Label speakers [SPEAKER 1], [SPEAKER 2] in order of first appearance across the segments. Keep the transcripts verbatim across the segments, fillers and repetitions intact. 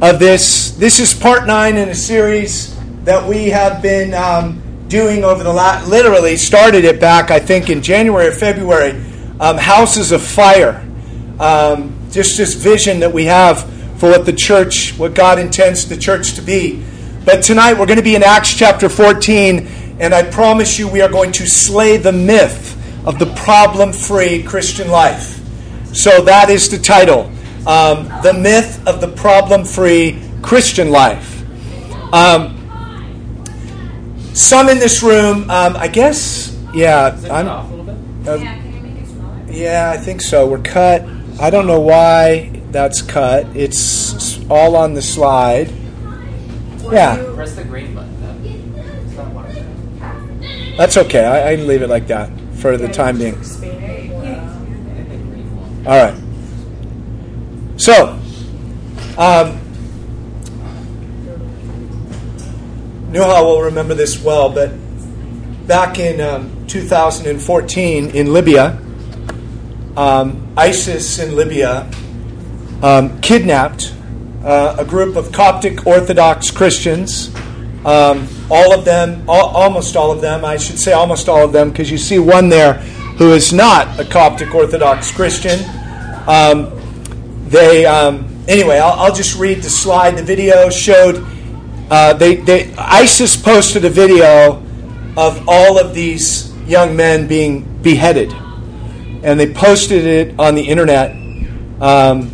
[SPEAKER 1] of this. This is part nine in a series that we have been um, doing over the last, literally started it back, I think, in January or February, um, Houses of Fire. Um, just this vision that we have for what the church, what God intends the church to be. But tonight we're going to be in Acts chapter fourteen, and I promise you we are going to slay the myth of the problem-free Christian life. So that is the title, um, The Myth of the Problem-Free Christian Life. Um, some in this room, um, I guess, yeah.
[SPEAKER 2] Is it
[SPEAKER 1] I'm,
[SPEAKER 2] off a little bit?
[SPEAKER 1] Uh,
[SPEAKER 3] Yeah, can you make it smaller?
[SPEAKER 1] yeah, I think so. We're cut. I don't know why that's cut. It's all on the slide. Yeah.
[SPEAKER 2] Press the green button. It's not working.
[SPEAKER 1] That's okay. I, I can leave it like that for the time being. All right. So, um, Nuha will remember this well, but back in um, two thousand fourteen in Libya, um, ISIS in Libya um, kidnapped uh, a group of Coptic Orthodox Christians. Um, all of them, all, almost all of them, I should say almost all of them, because you see one there who is not a Coptic Orthodox Christian. Um, they, um, anyway, I'll, I'll just read the slide. The video showed, uh, they, they, ISIS posted a video of all of these young men being beheaded, and they posted it on the internet. Um,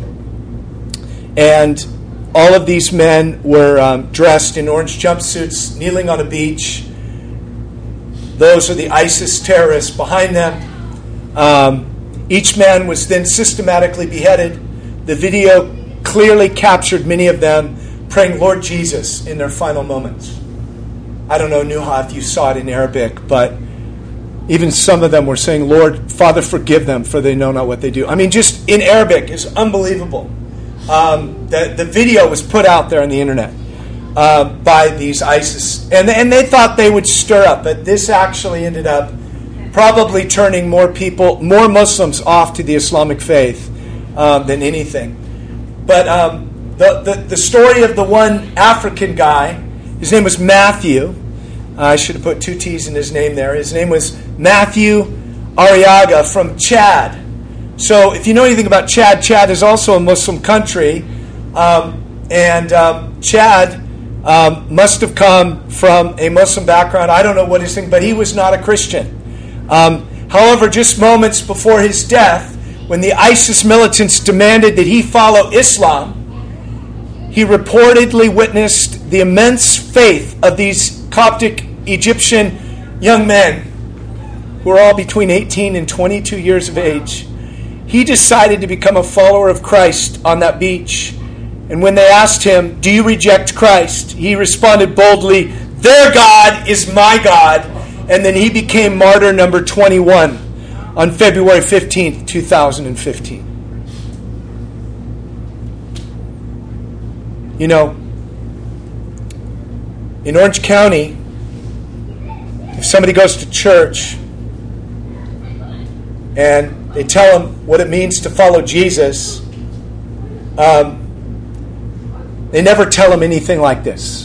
[SPEAKER 1] and all of these men were um, dressed in orange jumpsuits, kneeling on a beach. Those are the ISIS terrorists behind them. Um, each man was then systematically beheaded. The video clearly captured many of them praying Lord Jesus in their final moments. I don't know, Nuha, if you saw it in Arabic, but even some of them were saying, Lord, Father, forgive them, for they know not what they do. I mean, just in Arabic, it's unbelievable. Um, the, the video was put out there on the internet uh, by these ISIS, and, and they thought they would stir up, but this actually ended up probably turning more people, more Muslims off to the Islamic faith um, than anything. But um, the, the, the story of the one African guy, his name was Matthew. Uh, I should have put two T's in his name there. His name was Matthew Arriaga from Chad. So if you know anything about Chad, Chad is also a Muslim country. Um, and um, Chad um, must have come from a Muslim background. I don't know what his thing, but he was not a Christian. Um, however, just moments before his death, when the ISIS militants demanded that he follow Islam, he reportedly witnessed the immense faith of these Coptic Egyptian young men who are all between eighteen and twenty-two years of age. He decided to become a follower of Christ on that beach. And when they asked him, do you reject Christ? He responded boldly, their God is my God. And then he became martyr number twenty-one on February fifteenth, two thousand fifteen. You know, in Orange County, if somebody goes to church and they tell them what it means to follow Jesus, um, they never tell them anything like this.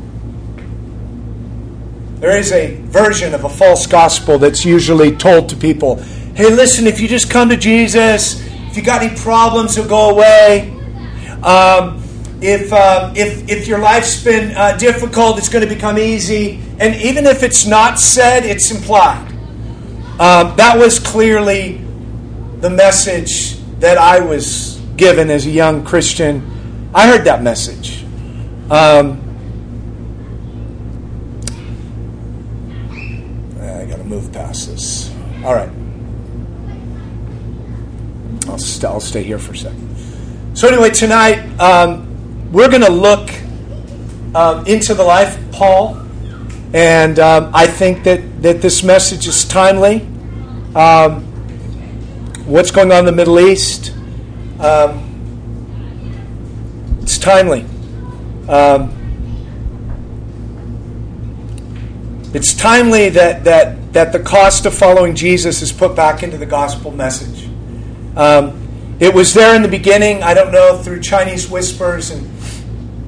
[SPEAKER 1] There is a version of a false gospel that's usually told to people. Hey, listen, if you just come to Jesus, if you got any problems, he'll go away. Um, if, uh, if, if your life's been uh, difficult, it's going to become easy. And even if it's not said, it's implied. Um, that was clearly the message that I was given as a young Christian. I heard that message. Um, I got to move past this. All right. I'll, st- I'll stay here for a second. So anyway, tonight um, we're going to look um, into the life of Paul. And um, I think that, that this message is timely. Um, what's going on in the Middle East? Um, it's timely. Um, it's timely that, that, that the cost of following Jesus is put back into the gospel message. Um, it was there in the beginning, I don't know, through Chinese whispers and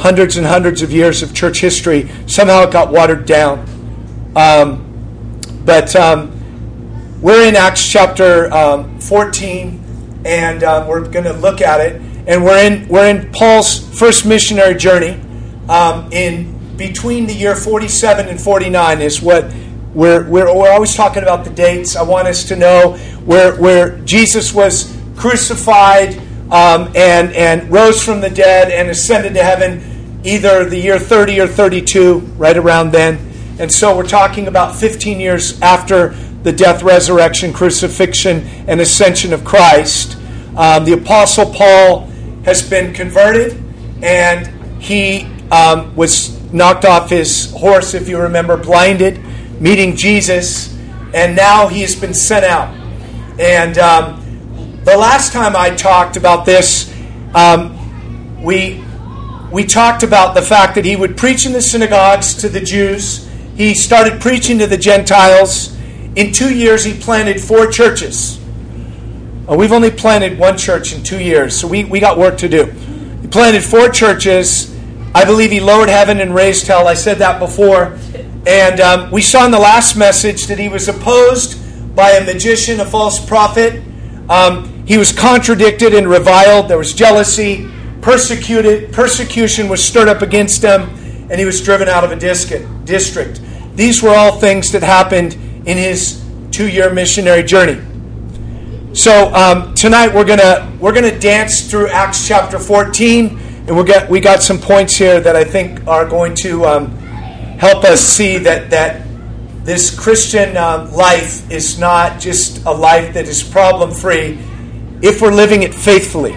[SPEAKER 1] hundreds and hundreds of years of church history. Somehow it got watered down. Um, but um, we're in Acts chapter um, fourteen, and uh, we're going to look at it. And we're in we're in Paul's first missionary journey. Um, in between the year forty-seven and forty-nine is what we're we're we're always talking about the dates. I want us to know where where Jesus was crucified um, and and rose from the dead and ascended to heaven, either the year thirty or thirty-two, right around then. And so we're talking about fifteen years after the death, resurrection, crucifixion, and ascension of Christ. Um, the Apostle Paul has been converted, and he um, was knocked off his horse, if you remember, blinded, meeting Jesus, and now he has been sent out. And um, the last time I talked about this, um, we we talked about the fact that he would preach in the synagogues to the Jews. He started preaching to the Gentiles. In two years, he planted four churches. Uh, we've only planted one church in two years, so we, we got work to do. He planted four churches. I believe he lowered heaven and raised hell. I said that before. And um, we saw in the last message that he was opposed by a magician, a false prophet. Um, he was contradicted and reviled. There was jealousy. Persecuted. Persecution was stirred up against him, and he was driven out of a district. These were all things that happened in his two-year missionary journey. So um, tonight we're gonna we're gonna dance through Acts chapter fourteen, and we got we got some points here that I think are going to um, help us see that that this Christian um, life is not just a life that is problem free if we're living it faithfully.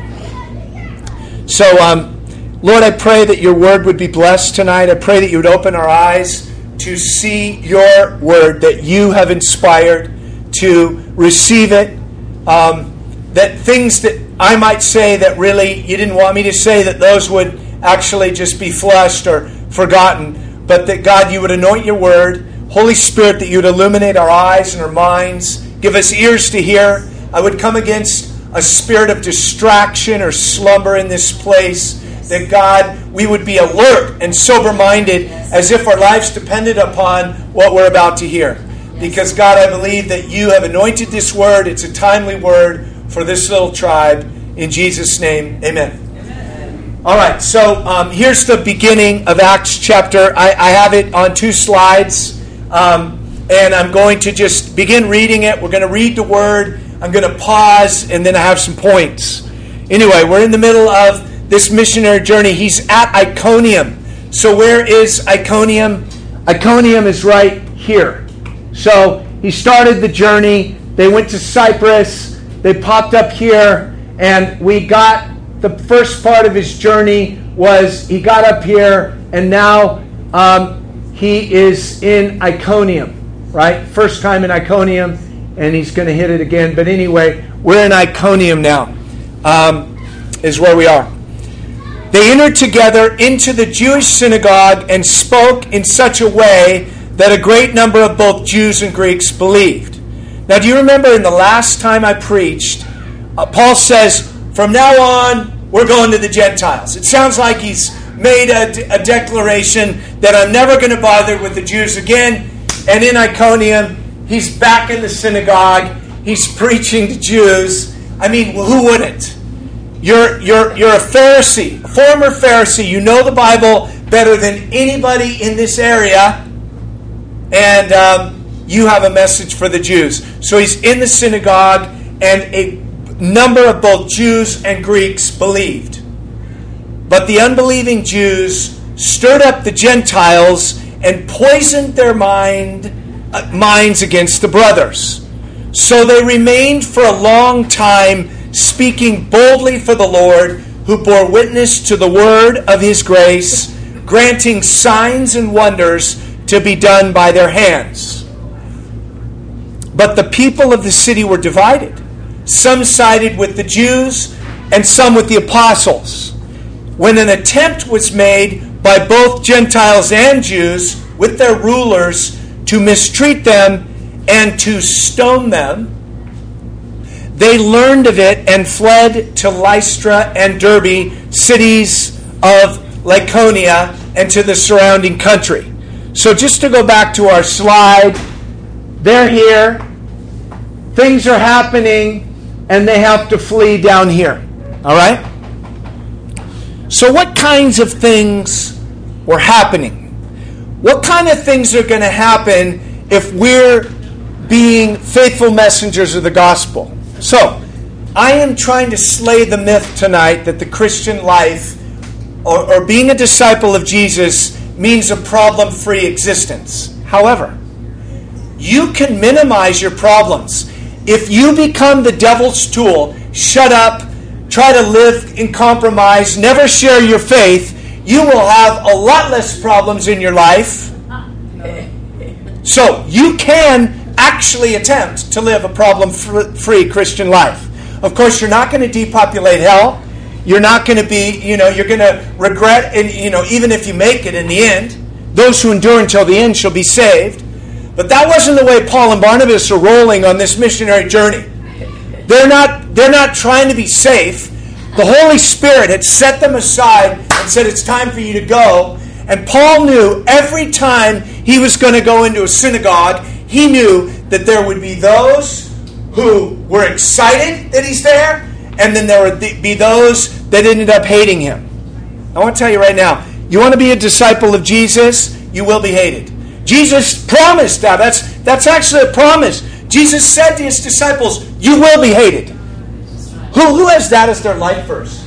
[SPEAKER 1] So, um, Lord, I pray that your word would be blessed tonight. I pray that you would open our eyes to see your word that you have inspired, to receive it. Um, that things that I might say that really you didn't want me to say, that those would actually just be flushed or forgotten. But that, God, you would anoint your word. Holy Spirit, that you would illuminate our eyes and our minds. Give us ears to hear. I would come against a spirit of distraction or slumber in this place. That, God, we would be alert and sober-minded as if our lives depended upon what we're about to hear. Because, God, I believe that you have anointed this word. It's a timely word for this little tribe. In Jesus' name, amen. Amen. All right, so um, here's the beginning of Acts chapter. I, I have it on two slides, um, and I'm going to just begin reading it. We're going to read the word. I'm going to pause, and then I have some points. Anyway, we're in the middle of this missionary journey. He's at Iconium. So where is Iconium? Iconium is right here. So he started the journey. They went to Cyprus. They popped up here. And we got the first part of his journey was he got up here. And now um, he is in Iconium. Right? First time in Iconium. And he's going to hit it again. But anyway, we're in Iconium now. Um, is where we are. They entered together into the Jewish synagogue and spoke in such a way that a great number of both Jews and Greeks believed. Now, do you remember in the last time I preached, uh, Paul says, from now on, we're going to the Gentiles. It sounds like he's made a, a declaration that I'm never going to bother with the Jews again. And in Iconium, he's back in the synagogue. He's preaching to Jews. I mean, well, who wouldn't? You're, you're, you're a Pharisee, a former Pharisee. You know the Bible better than anybody in this area. And um, you have a message for the Jews. So he's in the synagogue, and a number of both Jews and Greeks believed. But the unbelieving Jews stirred up the Gentiles and poisoned their mind, uh, minds against the brothers. So they remained for a long time speaking boldly for the Lord, who bore witness to the word of his grace, granting signs and wonders to be done by their hands. But the people of the city were divided. Some sided with the Jews and some with the apostles. When an attempt was made by both Gentiles and Jews with their rulers to mistreat them and to stone them, they learned of it and fled to Lystra and Derbe, cities of Laconia and to the surrounding country. So just to go back to our slide, they're here, things are happening, and they have to flee down here. All right? So what kinds of things were happening? What kind of things are going to happen if we're being faithful messengers of the gospel? So, I am trying to slay the myth tonight that the Christian life or, or being a disciple of Jesus means a problem-free existence. However, you can minimize your problems. If you become the devil's tool, shut up, try to live in compromise, never share your faith, you will have a lot less problems in your life. So you can actually attempt to live a problem-free Christian life. Of course, you're not going to depopulate hell. You're not going to be, you know, you're going to regret, and you know, even if you make it in the end, those who endure until the end shall be saved. But that wasn't the way Paul and Barnabas are rolling on this missionary journey. They're not, they're not trying to be safe. The Holy Spirit had set them aside and said, it's time for you to go. And Paul knew every time he was going to go into a synagogue, he knew that there would be those who were excited that he's there, and then there would be those that ended up hating him. I want to tell you right now, you want to be a disciple of Jesus, you will be hated. Jesus promised that. That's, that's actually a promise. Jesus said to his disciples, you will be hated. Who, who has that as their life verse?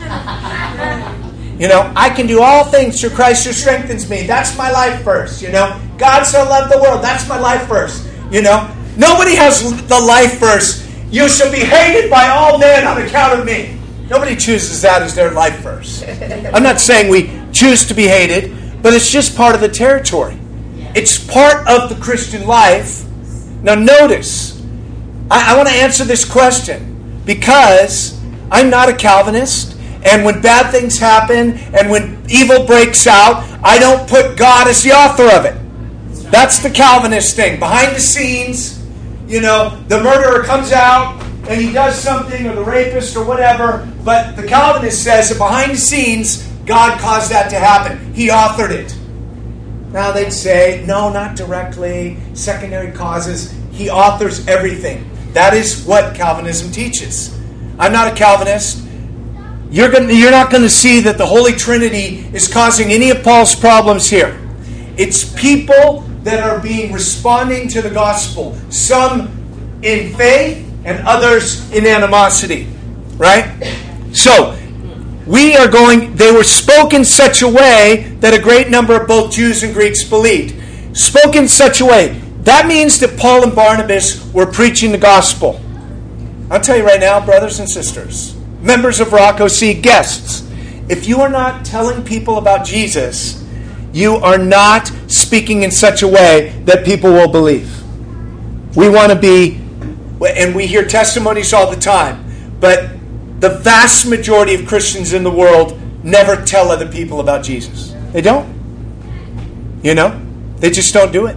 [SPEAKER 1] You know, I can do all things through Christ who strengthens me. That's my life verse, you know. God so loved the world. That's my life verse, you know. Nobody has the life verse, you shall be hated by all men on account of me. Nobody chooses that as their life verse. I'm not saying we choose to be hated, but it's just part of the territory. It's part of the Christian life. Now notice, I, I want to answer this question because I'm not a Calvinist, and when bad things happen and when evil breaks out, I don't put God as the author of it. That's the Calvinist thing. Behind the scenes, you know, the murderer comes out and he does something, or the rapist or whatever, but the Calvinist says that behind the scenes, God caused that to happen. He authored it. Now they'd say, no, not directly, secondary causes. He authors everything. That is what Calvinism teaches. I'm not a Calvinist. You're going to, you're not going to see that the Holy Trinity is causing any of Paul's problems here. It's people that are being responding to the gospel. Some in faith and others in animosity. Right? So, we are going, they were spoken in such a way that a great number of both Jews and Greeks believed. Spoken in such a way. That means that Paul and Barnabas were preaching the gospel. I'll tell you right now, brothers and sisters, members of Rock O C, guests, if you are not telling people about Jesus, you are not speaking in such a way that people will believe. We want to be, and we hear testimonies all the time, but the vast majority of Christians in the world never tell other people about Jesus. They don't. You know? They just don't do it.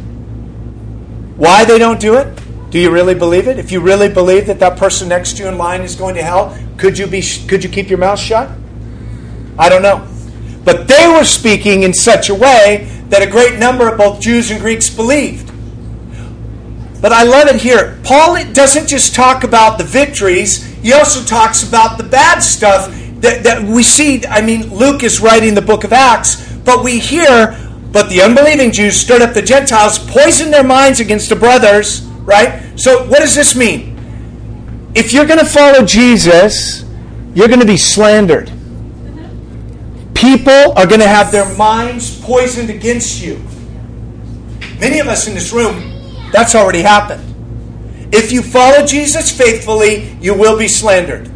[SPEAKER 1] Why they don't do it? Do you really believe it? If you really believe that that person next to you in line is going to hell, could you be? Could you keep your mouth shut? I don't know. But they were speaking in such a way that a great number of both Jews and Greeks believed. But I love it here. Paul doesn't just talk about the victories. He also talks about the bad stuff that, that we see. I mean, Luke is writing the book of Acts, but we hear, but the unbelieving Jews stirred up the Gentiles, poisoned their minds against the brothers, right? So what does this mean? If you're going to follow Jesus, you're going to be slandered. People are going to have their minds poisoned against you. Many of us in this room, that's already happened. If you follow Jesus faithfully, you will be slandered.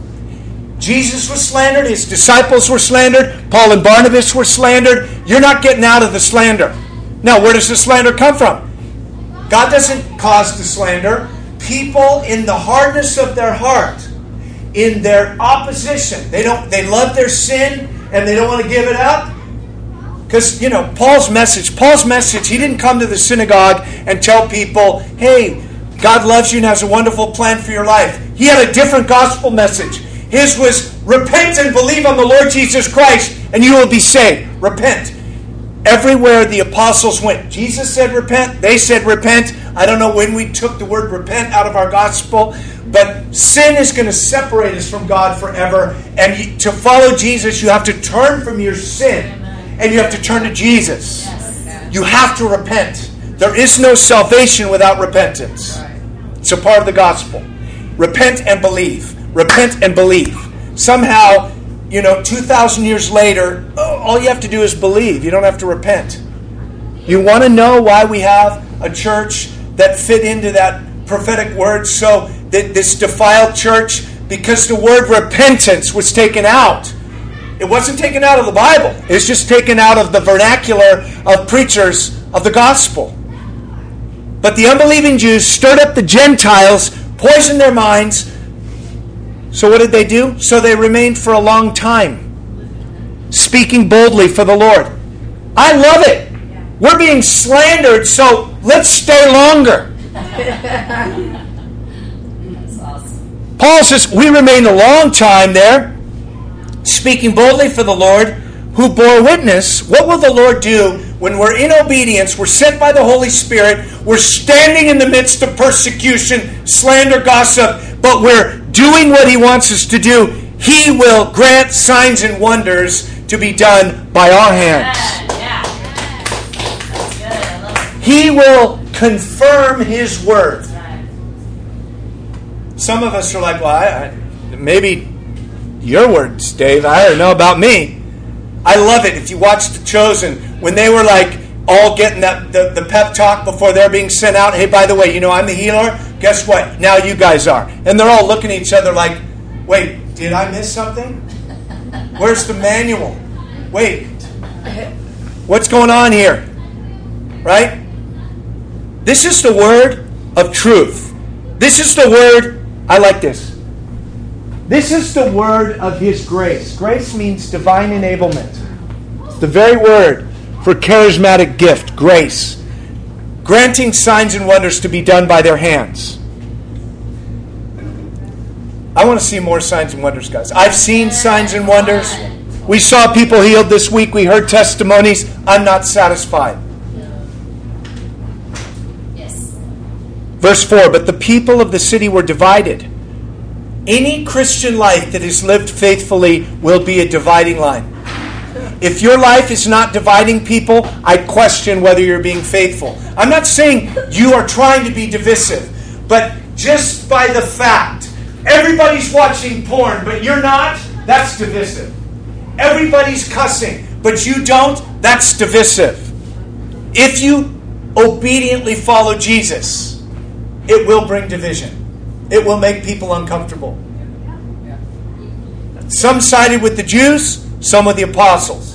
[SPEAKER 1] Jesus was slandered. His disciples were slandered. Paul and Barnabas were slandered. You're not getting out of the slander. Now, where does the slander come from? God doesn't cause the slander. People in the hardness of their heart, in their opposition, they don't. They love their sin and they don't want to give it up. Because, you know, Paul's message, Paul's message, he didn't come to the synagogue and tell people, hey, God loves you and has a wonderful plan for your life. He had a different gospel message. His was repent and believe on the Lord Jesus Christ and you will be saved. Repent. Everywhere the apostles went, Jesus said repent. They said repent. I don't know when we took the word repent out of our gospel, but sin is going to separate us from God forever. And you, to follow Jesus, you have to turn from your sin, and you have to turn to Jesus. You have to repent. There is no salvation without repentance. It's a part of the gospel. Repent and believe. Repent and believe. Somehow, you know, two thousand years later, all you have to do is believe. You don't have to repent. You want to know why we have a church that fit into that prophetic word? So that this defiled church, because the word repentance was taken out. It wasn't taken out of the Bible. It's just taken out of the vernacular of preachers of the gospel. But the unbelieving Jews stirred up the Gentiles, poisoned their minds. So what did they do? So they remained for a long time, speaking boldly for the Lord. I love it. We're being slandered, so let's stay longer.
[SPEAKER 3] That's awesome.
[SPEAKER 1] Paul says, we remained a long time there, speaking boldly for the Lord, who bore witness. What will the Lord do when we're in obedience, we're sent by the Holy Spirit, we're standing in the midst of persecution, slander, gossip, but we're doing what He wants us to do? He will grant signs and wonders to be done by our hands.
[SPEAKER 3] Yeah. That's good. I love it.
[SPEAKER 1] He will confirm His word.
[SPEAKER 3] That's right.
[SPEAKER 1] Some of us are like, well, I, I, maybe your words, Dave. I don't know about me. I love it. If you watch The Chosen, when they were like all getting that the, the pep talk before they're being sent out. Hey, by the way, you know, I'm the healer. Guess what? Now you guys are. And they're all looking at each other like, wait, did I miss something? Where's the manual? Wait, what's going on here? Right? This is the word of truth. This is the word, I like this. This is the word of His grace. Grace means divine enablement. It's the very word for charismatic gift, grace. Granting signs and wonders to be done by their hands. I want to see more signs and wonders, guys. I've seen signs and wonders. We saw people healed this week. We heard testimonies. I'm not satisfied.
[SPEAKER 3] Yes.
[SPEAKER 1] Verse four, but the people of the city were divided. Any Christian life that is lived faithfully will be a dividing line. If your life is not dividing people, I question whether you're being faithful. I'm not saying you are trying to be divisive, but just by the fact, everybody's watching porn, but you're not, that's divisive. Everybody's cussing, but you don't, that's divisive. If you obediently follow Jesus, it will bring division. It will make people uncomfortable. Some sided with the Jews, some with the apostles.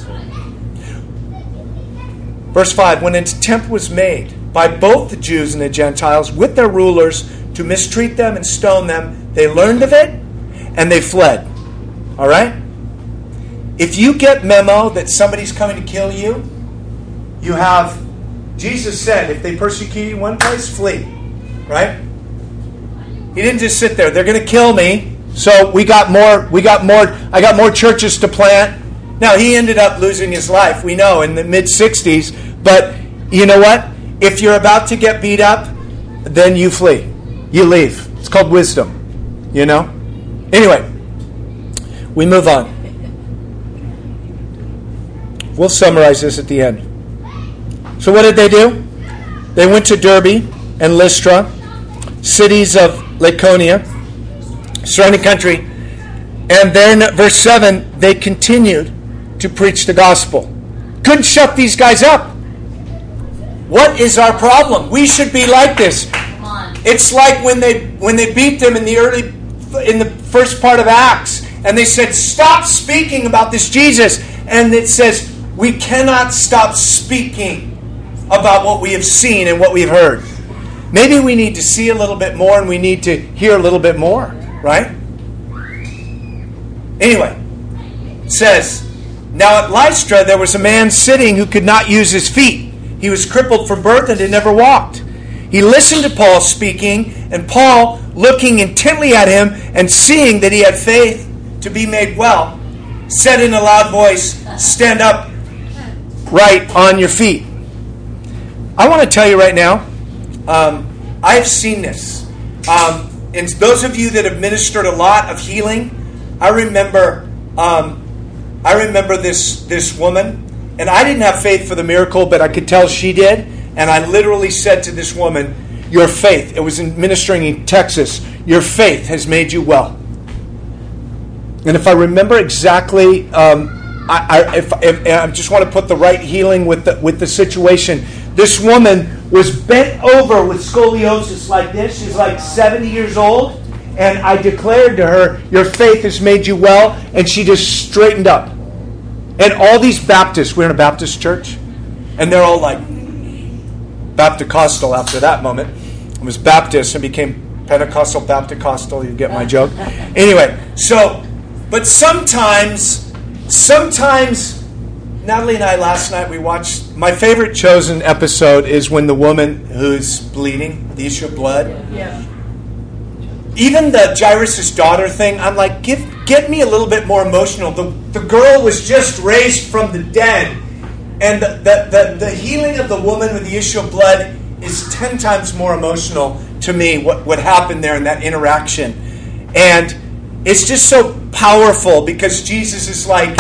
[SPEAKER 1] Verse five, when an attempt was made by both the Jews and the Gentiles with their rulers to mistreat them and stone them, they learned of it and they fled. All right? If you get memo that somebody's coming to kill you, you have, Jesus said, if they persecute you in one place, flee. Right? He didn't just sit there. They're going to kill me. So we got more. We got more. I got more churches to plant. Now he ended up losing his life. We know in the mid sixties. But you know what? If you're about to get beat up, then you flee. You leave. It's called wisdom. You know. Anyway, we move on. We'll summarize this at the end. So what did they do? They went to Derbe and Lystra, cities of Laconia, surrounding country, and then verse seven, they continued to preach the gospel. Couldn't shut these guys up. What is our problem? We should be like this.
[SPEAKER 3] Come on.
[SPEAKER 1] It's like when they when they beat them in the early in the first part of Acts, and they said, "Stop speaking about this Jesus," and it says, "We cannot stop speaking about what we have seen and what we've heard." Maybe we need to see a little bit more and we need to hear a little bit more, right? Anyway, it says, now at Lystra there was a man sitting who could not use his feet. He was crippled from birth and had never walked. He listened to Paul speaking, and Paul, looking intently at him and seeing that he had faith to be made well, said in a loud voice, stand up right on your feet. I want to tell you right now, um, I've seen this. Um, and those of you that have ministered a lot of healing, I remember um, I remember this, this woman, and I didn't have faith for the miracle, but I could tell she did. And I literally said to this woman, your faith, it was in ministering in Texas, your faith has made you well. And if I remember exactly, um, I, I, if, if I just want to put the right healing with the, with the situation. This woman was bent over with scoliosis like this. She's like seventy years old. And I declared to her, your faith has made you well. And she just straightened up. And all these Baptists, we're in a Baptist church, and they're all like Baptist-costal after that moment. It was Baptist and became Pentecostal, Baptist-costal. You get my joke? Anyway, so... But sometimes, sometimes, Natalie and I last night, we watched, my favorite chosen episode is when the woman who's bleeding, the issue of blood.
[SPEAKER 3] Yeah.
[SPEAKER 1] Even the Jairus' daughter thing, I'm like, give, get me a little bit more emotional. The, the girl was just raised from the dead. And the, the, the, the healing of the woman with the issue of blood is ten times more emotional to me, what, what happened there in that interaction. And it's just so powerful because Jesus is like,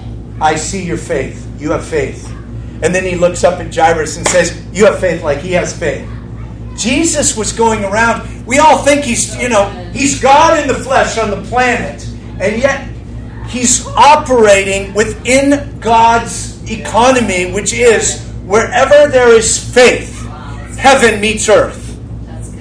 [SPEAKER 1] I see your faith. You have faith. And then he looks up at Jairus and says, you have faith like he has faith. Jesus was going around. We all think he's, you know, he's God in the flesh on the planet. And yet he's operating within God's economy, which is wherever there is faith, heaven meets earth.
[SPEAKER 3] That's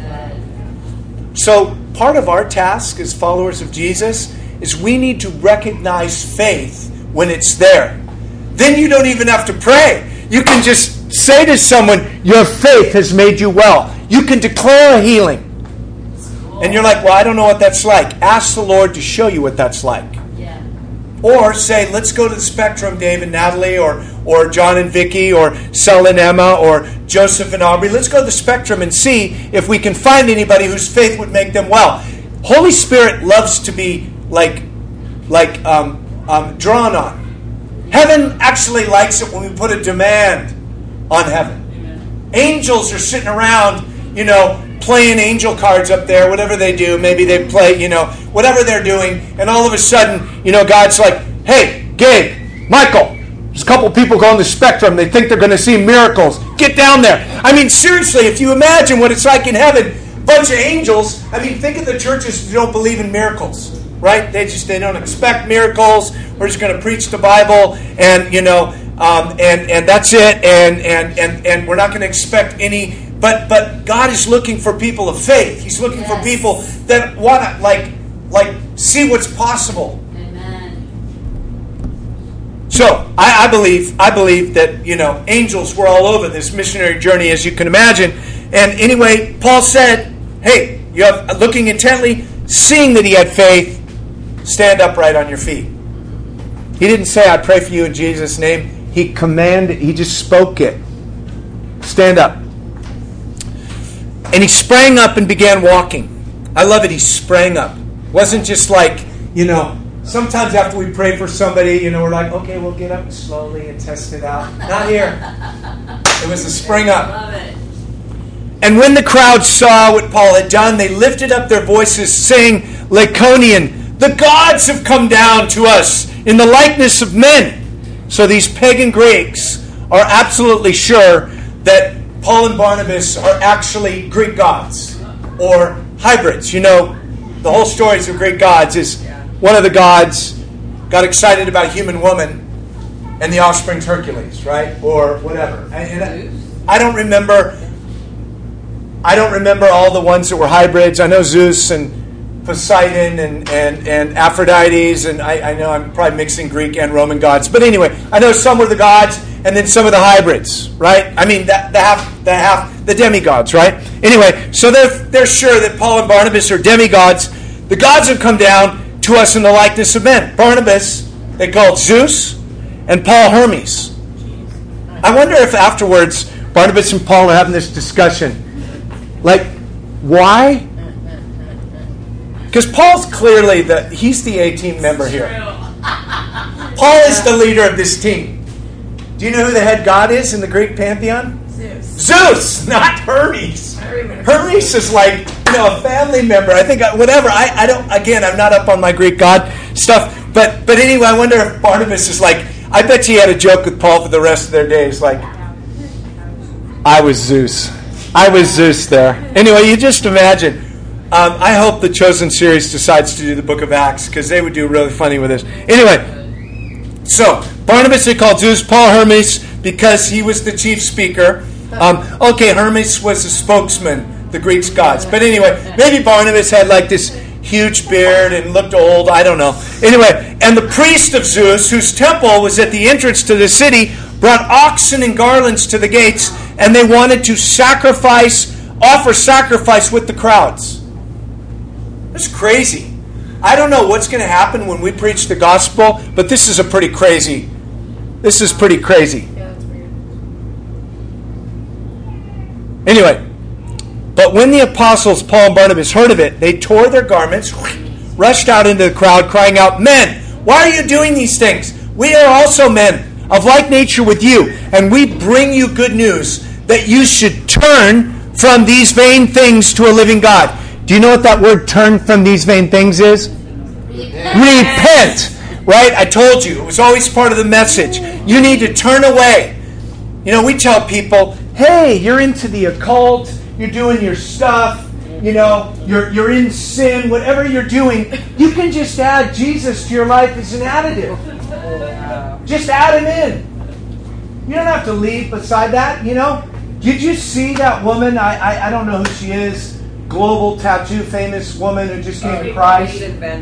[SPEAKER 3] good.
[SPEAKER 1] So part of our task as followers of Jesus is we need to recognize faith when it's there. Then you don't even have to pray. You can just say to someone, your faith has made you well. You can declare a healing.
[SPEAKER 3] Cool.
[SPEAKER 1] And you're like, well, I don't know what that's like. Ask the Lord to show you what that's like.
[SPEAKER 3] Yeah.
[SPEAKER 1] Or say, let's go to the Spectrum, Dave and Natalie, or or John and Vicky, or Sel and Emma, or Joseph and Aubrey. Let's go to the Spectrum and see if we can find anybody whose faith would make them well. Holy Spirit loves to be like, like um, um, drawn on. Heaven actually likes it when we put a demand on heaven.
[SPEAKER 3] Amen.
[SPEAKER 1] Angels are sitting around, you know, playing angel cards up there, whatever they do. Maybe they play, you know, whatever they're doing. And all of a sudden, you know, God's like, hey, Gabe, Michael, there's a couple people going to the Spectrum. They think they're going to see miracles. Get down there. I mean, seriously, if you imagine what it's like in heaven, a bunch of angels. I mean, think of the churches who don't believe in miracles, right? They just, they don't expect miracles. We're just going to preach the Bible and, you know, um, and, and that's it. And, and, and, and we're not going to expect any. But but God is looking for people of faith. He's looking
[SPEAKER 3] Yes.
[SPEAKER 1] for people that want to like like see what's possible.
[SPEAKER 3] Amen.
[SPEAKER 1] So I, I believe I believe that, you know, angels were all over this missionary journey, as you can imagine. And anyway, Paul said, "Hey, you have looking intently, seeing that he had faith, stand upright on your feet." He didn't say, "I pray for you in Jesus' name." He commanded. He just spoke it. Stand up. And he sprang up and began walking. I love it. He sprang up. It wasn't just like, you know, sometimes after we pray for somebody, you know, we're like, okay, we'll get up slowly and test it out. Not here. It was a spring up.
[SPEAKER 3] Love it.
[SPEAKER 1] And when the crowd saw what Paul had done, they lifted up their voices, saying, Lycaonian, the gods have come down to us in the likeness of men. So these pagan Greeks are absolutely sure that Paul and Barnabas are actually Greek gods or hybrids. You know, the whole stories of Greek gods is one of the gods got excited about human woman and the offspring's Hercules, right? Or whatever. And I, I don't remember I don't remember all the ones that were hybrids. I know Zeus and Poseidon and, and, and Aphrodite's, and I, I know I'm probably mixing Greek and Roman gods. But anyway, I know some were the gods and then some of the hybrids, right? I mean, the, the half, the half, the demigods, right? Anyway, so they're they're sure that Paul and Barnabas are demigods. The gods have come down to us in the likeness of men. Barnabas, they called Zeus, and Paul Hermes. I wonder if afterwards Barnabas and Paul are having this discussion. Like, why? Because Paul's clearly the he's the A-team member here. Paul is the leader of this team. Do you know who the head god is in the Greek pantheon?
[SPEAKER 3] Zeus.
[SPEAKER 1] Zeus, not Hermes.
[SPEAKER 3] I remember.
[SPEAKER 1] Hermes is like, you know, a family member. I think, whatever. I, I don't, again, I'm not up on my Greek god stuff. But, but anyway, I wonder if Barnabas is like, I bet he had a joke with Paul for the rest of their days. Like, I was Zeus. I was Zeus there. Anyway, you just imagine. Um, I hope the Chosen series decides to do the book of Acts, because they would do really funny with this. Anyway, so Barnabas they called Zeus, Paul Hermes, because he was the chief speaker. Um, okay, Hermes was the spokesman, the Greek gods. But anyway, maybe Barnabas had like this huge beard and looked old. I don't know. Anyway, and the priest of Zeus, whose temple was at the entrance to the city, brought oxen and garlands to the gates, and they wanted to sacrifice, offer sacrifice with the crowds. That's crazy. I don't know what's going to happen when we preach the gospel, but this is a pretty crazy. This is pretty crazy.
[SPEAKER 3] Yeah, that's weird.
[SPEAKER 1] Anyway, but when the apostles Paul and Barnabas heard of it, they tore their garments, rushed out into the crowd, crying out, "Men, why are you doing these things? We are also men of like nature with you, and we bring you good news that you should turn from these vain things to a living God." Do you know what that word "turn from these vain things" is?
[SPEAKER 3] Repent.
[SPEAKER 1] Repent. Right? I told you. It was always part of the message. You need to turn away. You know, we tell people, hey, you're into the occult, you're doing your stuff, you know, you're you're in sin, whatever you're doing, you can just add Jesus to your life as an additive. Just add him in. You don't have to leave beside that, you know. Did you see that woman? I I, I don't know who she is. Global tattoo famous woman who just came to Christ.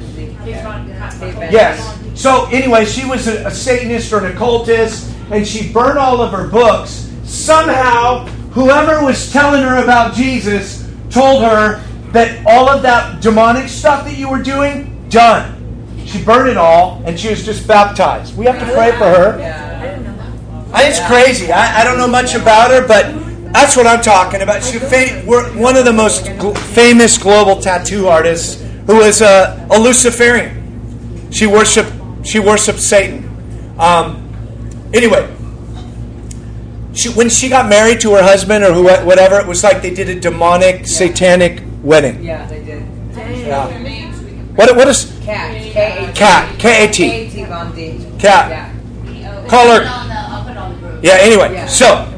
[SPEAKER 1] Yes. So anyway, she was a, a Satanist or an occultist, and she burned all of her books. Somehow, whoever was telling her about Jesus told her that all of that demonic stuff that you were doing, done. She burned it all, and she was just baptized. We have to pray for her. I think it's crazy. I, I don't know much about her, but that's what I'm talking about. She's fa- one of the most gl- famous global tattoo artists, who is a, a Luciferian. She worshiped she worshipped Satan. Um, anyway, she, when she got married to her husband or who, whatever, it was like they did a demonic, yeah. satanic wedding.
[SPEAKER 2] Yeah, they did.
[SPEAKER 1] Yeah. What what is
[SPEAKER 2] Cat? K A T.
[SPEAKER 1] Cat? K A T.
[SPEAKER 2] K A T Von D.
[SPEAKER 1] Cat.
[SPEAKER 2] Yeah.
[SPEAKER 1] Call her. Yeah. Anyway,
[SPEAKER 2] Yeah.
[SPEAKER 1] so.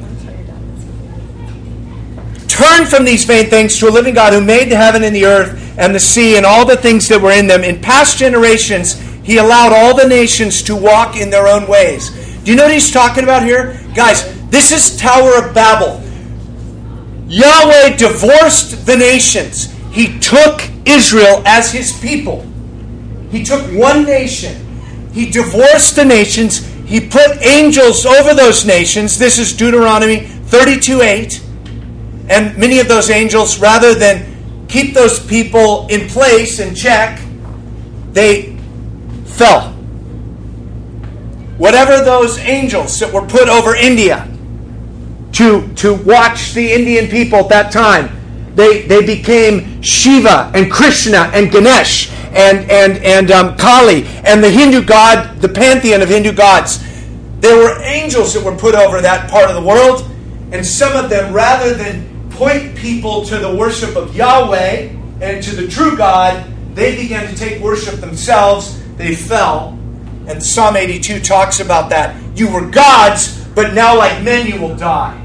[SPEAKER 1] Turn from these vain things to a living God who made the heaven and the earth and the sea and all the things that were in them. In past generations, he allowed all the nations to walk in their own ways. Do you know what he's talking about here? Guys, this is Tower of Babel. Yahweh divorced the nations. He took Israel as his people. He took one nation. He divorced the nations. He put angels over those nations. This is Deuteronomy thirty-two eight. And many of those angels, rather than keep those people in place and check, they fell. Whatever those angels that were put over India to, to watch the Indian people at that time, they, they became Shiva and Krishna and Ganesh and, and, and um, Kali and the Hindu god, the pantheon of Hindu gods. There were angels that were put over that part of the world, and some of them, rather than point people to the worship of Yahweh and to the true God, they began to take worship themselves. They fell. And Psalm eighty-two talks about that. You were gods, but now like men you will die.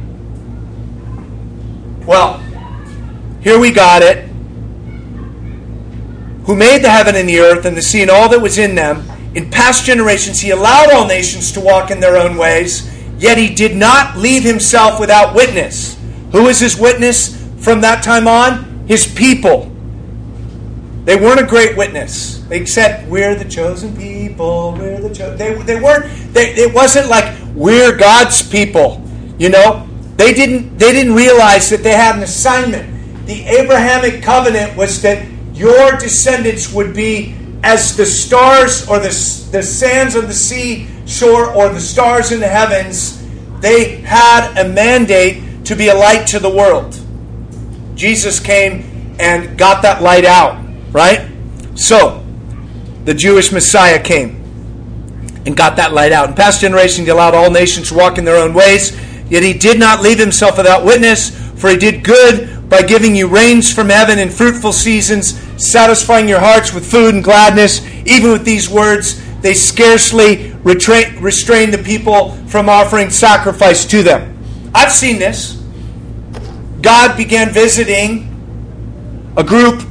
[SPEAKER 1] Well, here we got it. Who made the heaven and the earth and the sea and all that was in them. In past generations he allowed all nations to walk in their own ways, yet he did not leave himself without witness. Who was his witness from that time on? His people. They weren't a great witness. They said, we're the chosen people, we're the chosen... They, they weren't... They, it wasn't like, we're God's people. You know? They didn't, they didn't realize that they had an assignment. The Abrahamic covenant was that your descendants would be as the stars or the, the sands of the sea shore or the stars in the heavens. They had a mandate to be a light to the world. Jesus came and got that light out, right? So, the Jewish Messiah came. and got that light out. In past generations, he allowed all nations to walk in their own ways, yet he did not leave himself without witness, for he did good by giving you rains from heaven and fruitful seasons, satisfying your hearts with food and gladness. Even with these words, they scarcely retra- restrained the people from offering sacrifice to them. I've seen this. God began visiting a group.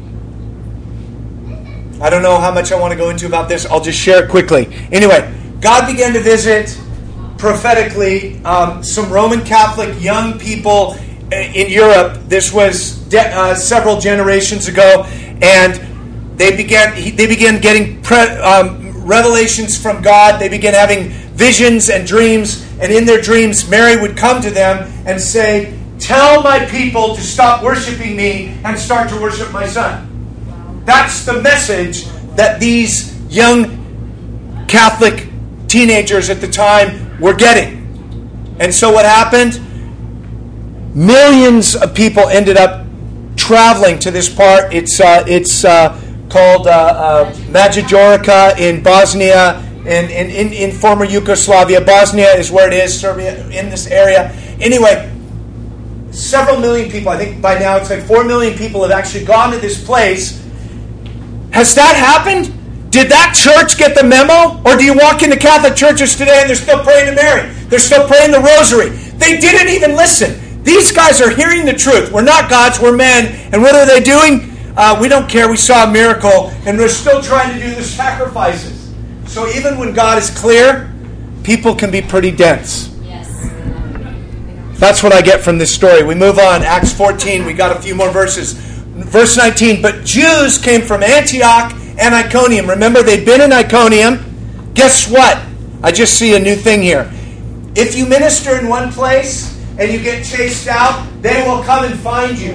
[SPEAKER 1] I don't know how much I want to go into about this. I'll just share it quickly. Anyway, God began to visit prophetically um, some Roman Catholic young people in Europe. This was de- uh, several generations ago, and they began he, they began getting pre- um, revelations from God. They began having visions and dreams, and in their dreams, Mary would come to them and say, "Tell my people to stop worshiping me and start to worship my son." That's the message that these young Catholic teenagers at the time were getting. And so what happened? Millions of people ended up traveling to this part. It's uh, it's uh, called uh, uh, Majorica in Bosnia and in, in, in former Yugoslavia. Bosnia is where it is, Serbia, in this area. Anyway, several million people, I think by now it's like four million people have actually gone to this place. Has that happened? Did that church get the memo? Or do you walk into Catholic churches today and they're still praying to Mary? They're still praying the rosary. They didn't even listen. These guys are hearing the truth. We're not gods, we're men. And what are they doing? Uh, we don't care. We saw a miracle. And we're still trying to do the sacrifices. So even when God is clear, people can be pretty dense.
[SPEAKER 3] Yes.
[SPEAKER 1] That's what I get from this story. We move on. Acts fourteen. We got a few more verses. Verse nineteen. But Jews came from Antioch and Iconium. Remember, they'd been in Iconium. Guess what? I just see a new thing here. If you minister in one place and you get chased out, they will come and find you.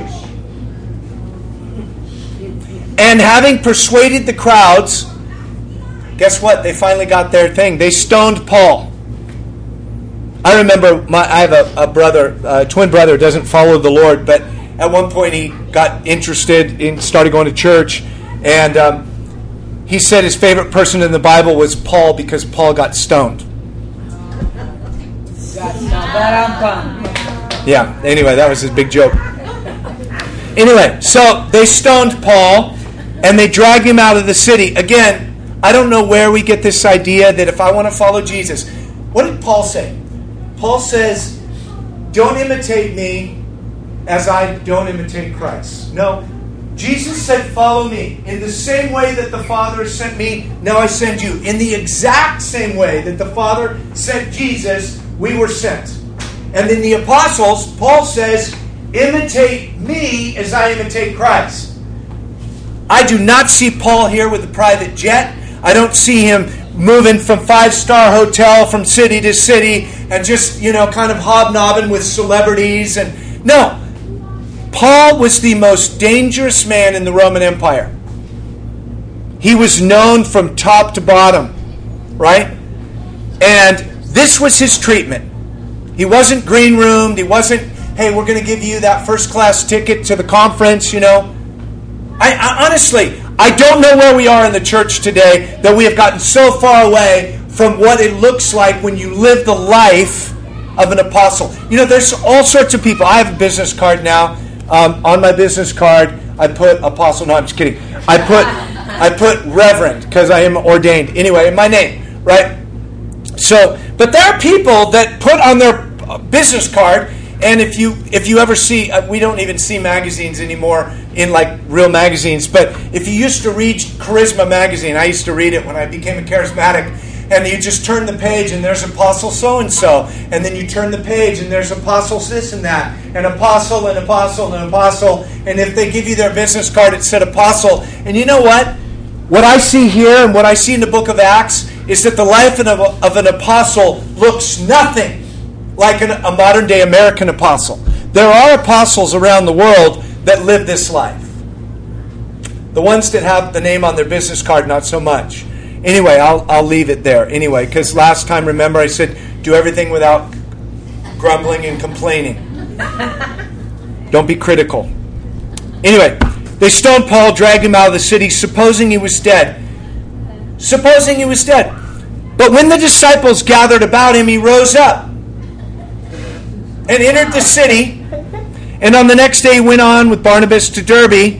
[SPEAKER 1] And having persuaded the crowds, guess what? They finally got their thing. They stoned Paul. I remember my, I have a, a brother, a twin brother, doesn't follow the Lord, but at one point he got interested in started going to church, and um, he said his favorite person in the Bible was Paul because Paul got stoned. Yeah, anyway, that was his big joke. Anyway, so they stoned Paul, and they dragged him out of the city. Again, I don't know where we get this idea that if I want to follow Jesus, what did Paul say? Paul says, don't imitate me as I don't imitate Christ. No, Jesus said, follow me. In the same way that the Father sent me, now I send you. In the exact same way that the Father sent Jesus, we were sent. And in the apostles, Paul says, imitate me as I imitate Christ. I do not see Paul here with a private jet. I don't see him moving from five-star hotel from city to city and just, you know, kind of hobnobbing with celebrities. And no, Paul was the most dangerous man in the Roman Empire. He was known from top to bottom, right? And this was his treatment. He wasn't green-roomed. He wasn't, hey, we're going to give you that first-class ticket to the conference, you know. I, I honestly, I don't know where we are in the church today that we have gotten so far away from what it looks like when you live the life of an apostle. You know, there's all sorts of people. I have a business card now. Um, on my business card, I put apostle. No, I'm just kidding. I put I put reverend because I am ordained. Anyway, in my name, right? So, but there are people that put on their business card, and if you if you ever see, uh, we don't even see magazines anymore in like real magazines, but if you used to read Charisma magazine, I used to read it when I became a charismatic, and you just turn the page and there's apostle so-and-so, and then you turn the page and there's apostle this and that, and apostle and apostle and apostle, and if they give you their business card, it said apostle. And you know what? What I see here and what I see in the book of Acts is that the life of, a, of an apostle looks nothing like an, a modern-day American apostle. There are apostles around the world that live this life. The ones that have the name on their business card, not so much. Anyway, I'll I'll leave it there. Anyway, because last time, remember, I said, do everything without grumbling and complaining. Don't be critical. Anyway, they stoned Paul, dragged him out of the city, supposing he was dead. Supposing he was dead. But when the disciples gathered about him, he rose up and entered the city. And on the next day he went on with Barnabas to Derbe.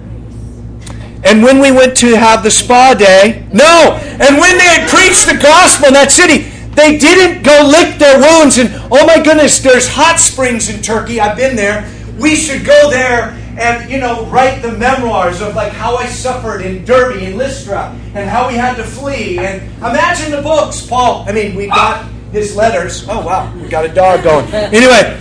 [SPEAKER 1] And when we went to have the spa day, no, and when they had preached the gospel in that city, they didn't go lick their wounds and, oh my goodness, there's hot springs in Turkey. I've been there. We should go there and, you know, write the memoirs of like how I suffered in Derbe and Lystra and how we had to flee. And imagine the books, Paul. I mean, we got his letters. Oh, wow, we got a dog going. Anyway,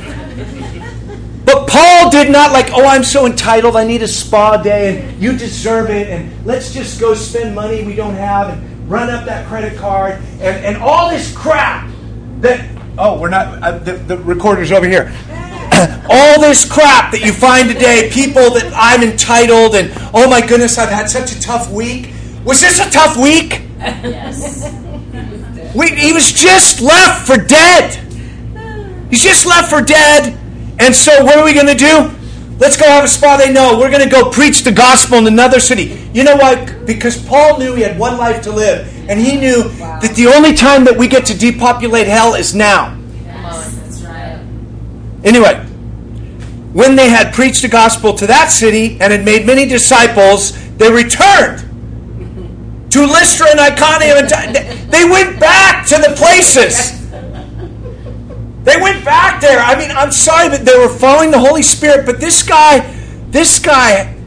[SPEAKER 1] but Paul did not like, oh, I'm so entitled, I need a spa day, and you deserve it, and let's just go spend money we don't have, and run up that credit card, and, and all this crap that, oh, we're not, uh, the, the recorder's over here. All this crap that you find today, people that I'm entitled, and oh my goodness, I've had such a tough week. Was this a tough week?
[SPEAKER 3] Yes.
[SPEAKER 1] We, he was just left for dead. He's just left for dead. And so what are we going to do? Let's go have a spa day. No, we're going to go preach the gospel in another city. You know why? Because Paul knew he had one life to live. And he knew wow. that the only time that we get to depopulate hell is now.
[SPEAKER 3] Yes, that's right.
[SPEAKER 1] Anyway, when they had preached the gospel to that city and had made many disciples, they returned to Lystra and Iconium. And they went back to the places. They went back there. I mean, I'm sorry, but they were following the Holy Spirit. But this guy, this guy,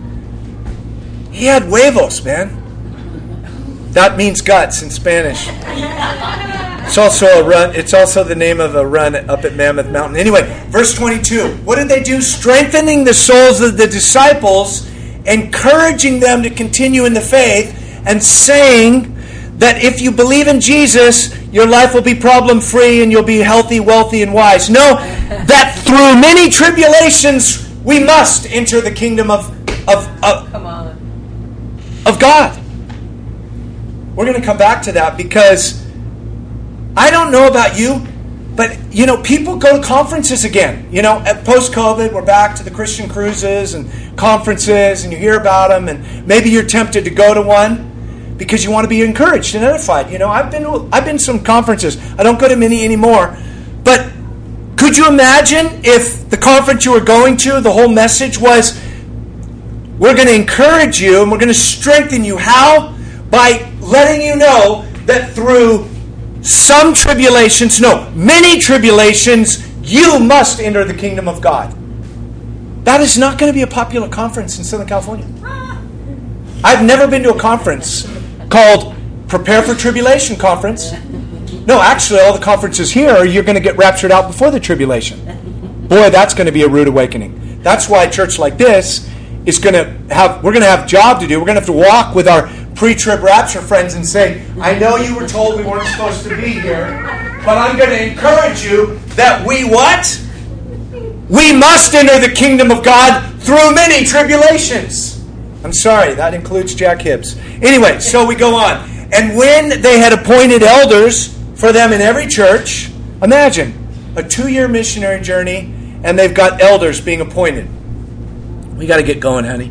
[SPEAKER 1] he had huevos, man. That means guts in Spanish. It's also a run. It's also the name of a run up at Mammoth Mountain. Anyway, verse twenty-two. What did they do? Strengthening the souls of the disciples, encouraging them to continue in the faith, and saying that if you believe in Jesus, your life will be problem-free and you'll be healthy, wealthy, and wise. No, that through many tribulations we must enter the kingdom of of of,
[SPEAKER 3] Come on.
[SPEAKER 1] of God. We're going to come back to that because I don't know about you, but you know, people go to conferences again. You know, at post-COVID, we're back to the Christian cruises and conferences, and you hear about them, and maybe you're tempted to go to one because you want to be encouraged and edified. You know, I've been I've been to some conferences. I don't go to many anymore. But could you imagine if the conference you were going to, the whole message was, we're going to encourage you and we're going to strengthen you. How? By letting you know that through some tribulations, no, many tribulations, you must enter the kingdom of God. That is not going to be a popular conference in Southern California. I've never been to a conference called Prepare for Tribulation Conference. No, actually, all the conferences here are you're going to get raptured out before the tribulation. Boy, that's going to be a rude awakening. That's why a church like this is going to have, we're going to have a job to do. We're going to have to walk with our pre-trib rapture friends and say, I know you were told we weren't supposed to be here, but I'm going to encourage you that we what? We must enter the kingdom of God through many tribulations. I'm sorry, that includes Jack Hibbs. Anyway, so we go on. And when they had appointed elders for them in every church, imagine, a two-year missionary journey, and they've got elders being appointed. We got to get going, honey.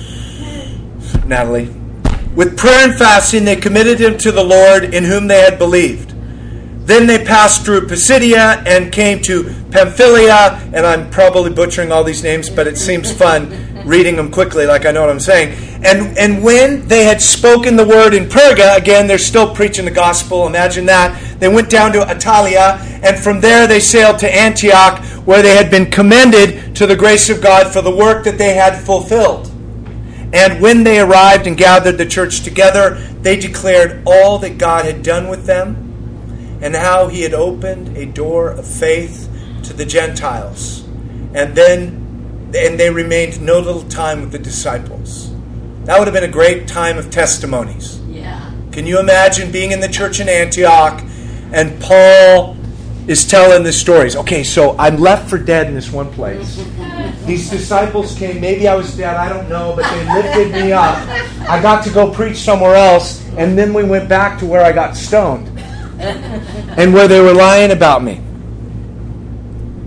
[SPEAKER 1] Natalie. With prayer and fasting, they committed him to the Lord in whom they had believed. Then they passed through Pisidia and came to Pamphylia, and I'm probably butchering all these names, but it seems fun reading them quickly like I know what I'm saying. And, and when they had spoken the word in Perga, again, they're still preaching the gospel, imagine that. They went down to Attalia, and from there they sailed to Antioch, where they had been commended to the grace of God for the work that they had fulfilled. And when they arrived and gathered the church together, they declared all that God had done with them, and how he had opened a door of faith to the Gentiles. And then and they remained no little time with the disciples. That would have been a great time of testimonies.
[SPEAKER 3] Yeah.
[SPEAKER 1] Can you imagine being in the church in Antioch and Paul is telling the stories? Okay, so I'm left for dead in this one place. These disciples came, maybe I was dead, I don't know, but they lifted me up. I got to go preach somewhere else, and then we went back to where I got stoned. And where they were lying about me.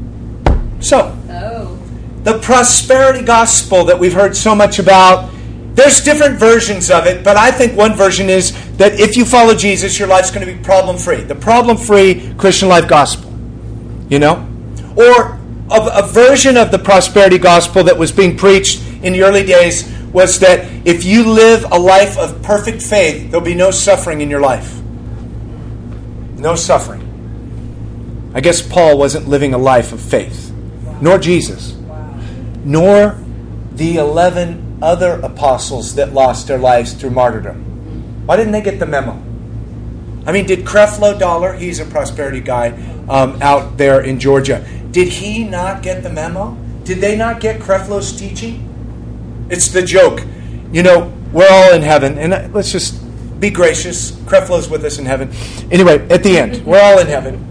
[SPEAKER 1] So,
[SPEAKER 3] Oh.
[SPEAKER 1] the prosperity gospel that we've heard so much about There's different versions of it, but I think one version is that if you follow Jesus, your life's going to be problem-free. The problem-free Christian life gospel, you know? Or a, a version of the prosperity gospel that was being preached in the early days was that if you live a life of perfect faith, there'll be no suffering in your life. No suffering. I guess Paul wasn't living a life of faith, nor Jesus, nor the eleven other apostles that lost their lives through martyrdom. Why didn't they get the memo? I mean, did Creflo Dollar, he's a prosperity guy um, out there in Georgia, did he not get the memo? Did they not get Creflo's teaching? It's the joke. You know, we're all in heaven, and let's just be gracious. Creflo's with us in heaven. Anyway, at the end, we're all in heaven.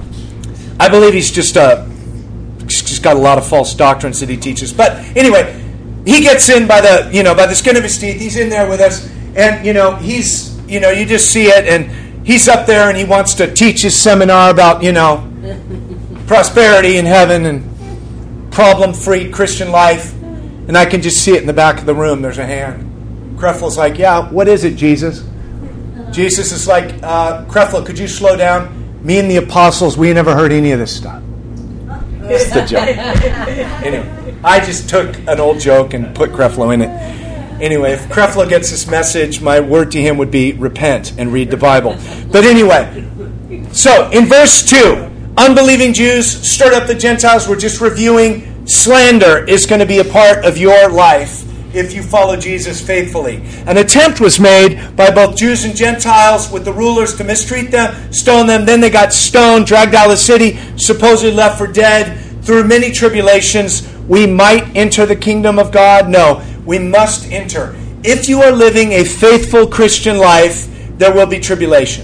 [SPEAKER 1] I believe he's just uh, just got a lot of false doctrines that he teaches. But anyway, he gets in by the, you know, by the skin of his teeth. He's in there with us, and you know, he's, you know, you just see it, and he's up there, and he wants to teach his seminar about, you know, prosperity in heaven and problem-free Christian life, and I can just see it in the back of the room. There's a hand. Creflo's like, "Yeah, what is it, Jesus?" Jesus is like, uh, "Creflo, could you slow down? Me and the apostles, we never heard any of this stuff." It's the joke. Anyway. I just took an old joke and put Creflo in it. Anyway, if Creflo gets this message, my word to him would be repent and read the Bible. But anyway, so in verse two, unbelieving Jews stirred up the Gentiles. We're just reviewing. Slander is going to be a part of your life if you follow Jesus faithfully. An attempt was made by both Jews and Gentiles with the rulers to mistreat them, stone them. Then they got stoned, dragged out of the city, supposedly left for dead. Through many tribulations, we might enter the kingdom of God. No, we must enter. If you are living a faithful Christian life, there will be tribulation.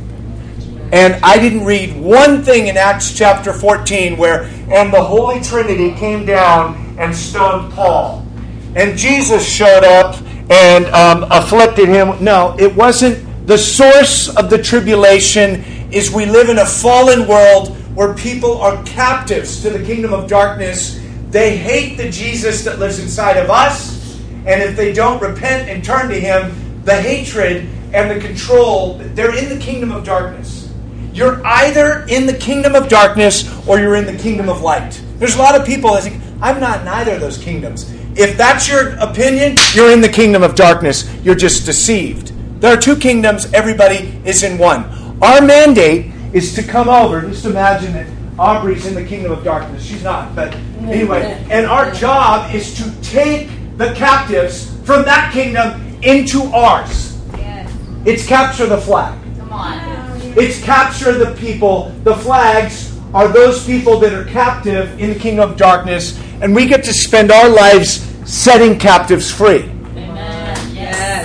[SPEAKER 1] And I didn't read one thing in Acts chapter fourteen where, and the Holy Trinity came down and stoned Paul. And Jesus showed up and um, afflicted him. No, it wasn't. The source of the tribulation is we live in a fallen world where people are captives to the kingdom of darkness. They hate the Jesus that lives inside of us. And if they don't repent and turn to Him, the hatred and the control, they're in the kingdom of darkness. You're either in the kingdom of darkness or you're in the kingdom of light. There's a lot of people that think, I'm not in either of those kingdoms. If that's your opinion, you're in the kingdom of darkness. You're just deceived. There are two kingdoms. Everybody is in one. Our mandate is to come over. Just imagine that Aubrey's in the kingdom of darkness. She's not, but anyway. And our job is to take the captives from that kingdom into ours.
[SPEAKER 3] Yes.
[SPEAKER 1] It's capture the flag.
[SPEAKER 3] Come on.
[SPEAKER 1] It's capture the people. The flags are those people that are captive in the kingdom of darkness, and we get to spend our lives setting captives free.
[SPEAKER 3] Amen. Yes.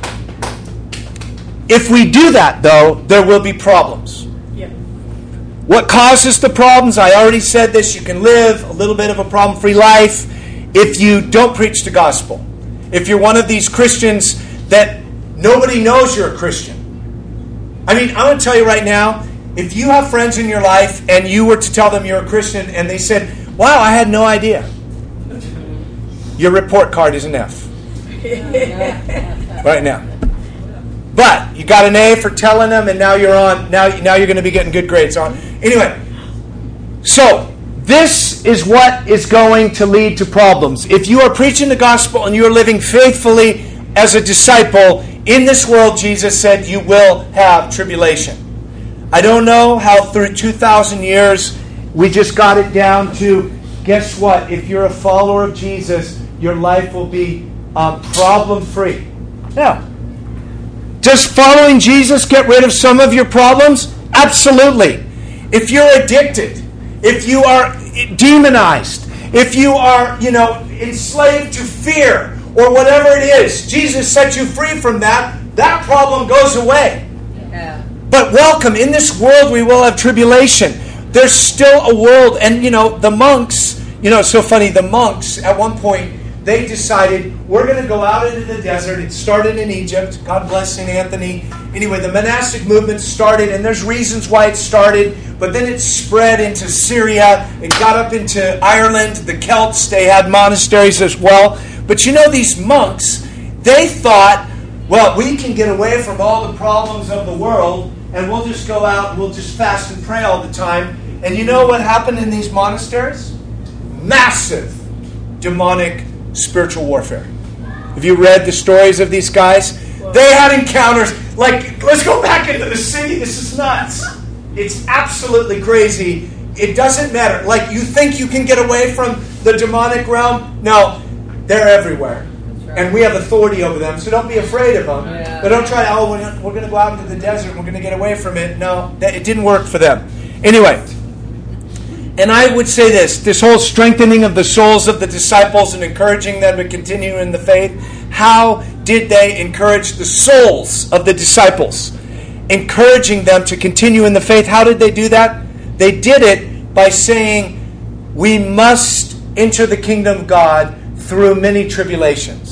[SPEAKER 1] If we do that, though, there will be problems. What causes the problems? I already said this. You can live a little bit of a problem-free life if you don't preach the gospel. If you're one of these Christians that nobody knows you're a Christian. I mean, I'm going to tell you right now, if you have friends in your life and you were to tell them you're a Christian and they said, wow, I had no idea. Your report card is an F. Right now. But you got an A for telling them, and now you're on. Now, now you're going to be getting good grades on. Anyway, so this is what is going to lead to problems. If you are preaching the gospel and you are living faithfully as a disciple in this world, Jesus said you will have tribulation. I don't know how through two thousand years we just got it down to, guess what? If you're a follower of Jesus, your life will be um, problem-free. Now, does following Jesus get rid of some of your problems? Absolutely. If you're addicted, if you are demonized, if you are, you know, enslaved to fear or whatever it is, Jesus set you free from that, that problem goes away. Yeah. But welcome, in this world we will have tribulation. There's still a world, and you know, the monks, you know, it's so funny, the monks at one point, they decided, we're going to go out into the desert. It started in Egypt. God bless Saint Anthony. Anyway, the monastic movement started, and there's reasons why it started, but then it spread into Syria. It got up into Ireland. The Celts, they had monasteries as well. But you know, these monks, They thought, well, we can get away from all the problems of the world, and we'll just go out and we'll just fast and pray all the time. And you know what happened in these monasteries? Massive demonic spiritual warfare. Have you read the stories of these guys? They had encounters like, let's go back into the city. This is nuts. It's absolutely crazy. It doesn't matter. Like, you think you can get away from the demonic realm? No, they're everywhere. And we have authority over them, so don't be afraid of them. Yeah. But don't try to, oh, we're, we're going to go out into the desert and we're going to get away from it. No, that, it didn't work for them. Anyway, and I would say this, this whole strengthening of the souls of the disciples and encouraging them to continue in the faith, how did they encourage the souls of the disciples? Encouraging them to continue in the faith. How did they do that? They did it by saying, we must enter the kingdom of God through many tribulations.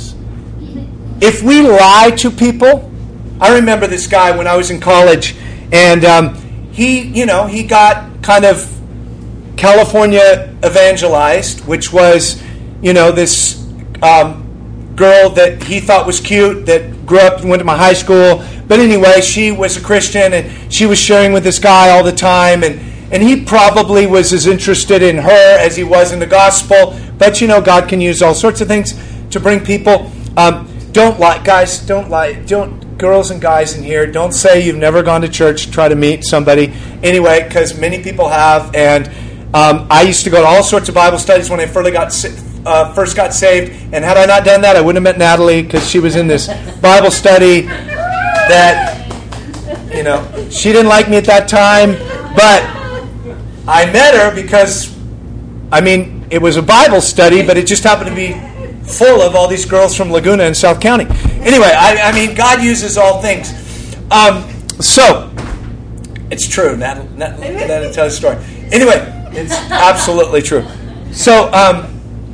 [SPEAKER 1] If we lie to people, I remember this guy when I was in college, and um, he, you know, he got kind of California evangelized, which was, you know, this um, girl that he thought was cute that grew up and went to my high school. But anyway, she was a Christian, and she was sharing with this guy all the time, and And he probably was as interested in her as he was in the gospel. But, you know, God can use all sorts of things to bring people. Um, don't lie, guys, don't lie. Don't, girls and guys in here, don't say you've never gone to church to try to meet somebody. Anyway, because many people have. And um, I used to go to all sorts of Bible studies when I first got, uh, first got saved. And had I not done that, I wouldn't have met Natalie, because she was in this Bible study that, you know, she didn't like me at that time. But I met her because, I mean, it was a Bible study, but it just happened to be full of all these girls from Laguna and South County. Anyway, I, I mean, God uses all things. Um, so, it's true. That'll, that'll tell the story. Anyway, it's absolutely true. So, um,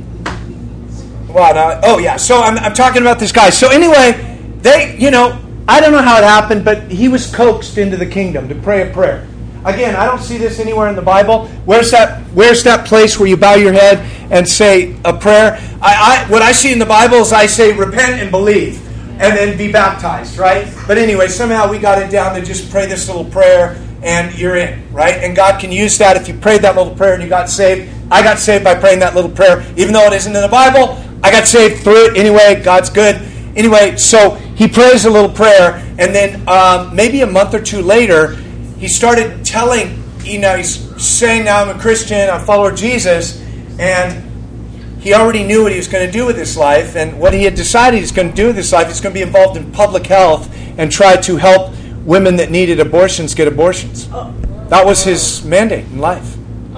[SPEAKER 1] wow, now, oh yeah, so I'm, I'm talking about this guy. So anyway, they, you know, I don't know how it happened, but he was coaxed into the kingdom to pray a prayer. Again, I don't see this anywhere in the Bible. Where's that Where's that place where you bow your head and say a prayer? I, I What I see in the Bible is I say repent and believe and then be baptized, right? But anyway, somehow we got it down to just pray this little prayer and you're in, right? And God can use that if you prayed that little prayer and you got saved. I got saved by praying that little prayer. Even though it isn't in the Bible, I got saved through it. Anyway, God's good. Anyway, so he prays a little prayer, and then um, maybe a month or two later, he started telling, you know, he's saying, now I'm a Christian, I'm a follower of Jesus, and he already knew what he was going to do with his life, and what he had decided he was going to do with his life, he's going to be involved in public health and try to help women that needed abortions get abortions. That was his mandate in life.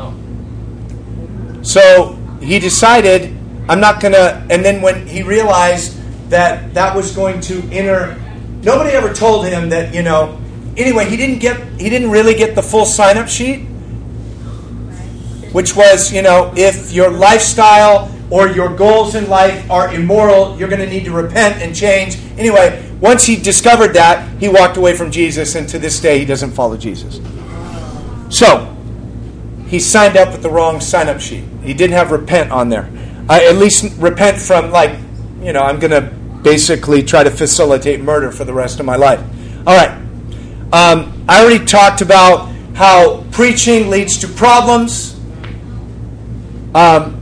[SPEAKER 1] So he decided, I'm not going to, and then when he realized that that was going to enter, nobody ever told him that, you know, anyway, he didn't get he didn't really get the full sign-up sheet, which was, you know, if your lifestyle or your goals in life are immoral, you're going to need to repent and change. Anyway, once he discovered that, he walked away from Jesus, and to this day, he doesn't follow Jesus. So, he signed up with the wrong sign-up sheet. He didn't have repent on there. Uh, at least repent from, like, you know, I'm going to basically try to facilitate murder for the rest of my life. All right. Um, I already talked about how preaching leads to problems. Um,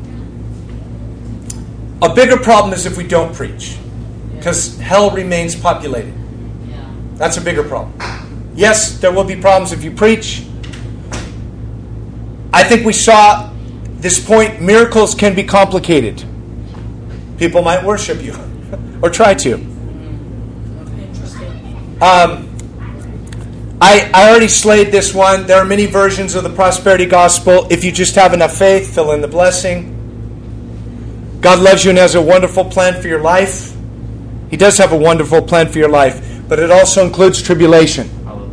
[SPEAKER 1] a bigger problem is if we don't preach, because hell remains populated. That's a bigger problem. Yes, there will be problems if you preach. I think we saw this point, miracles can be complicated. People might worship you, or try to. Um, I, I already slayed this one. There are many versions of the prosperity gospel. If you just have enough faith, fill in the blessing. God loves you and has a wonderful plan for your life. He does have a wonderful plan for your life, but it also includes tribulation.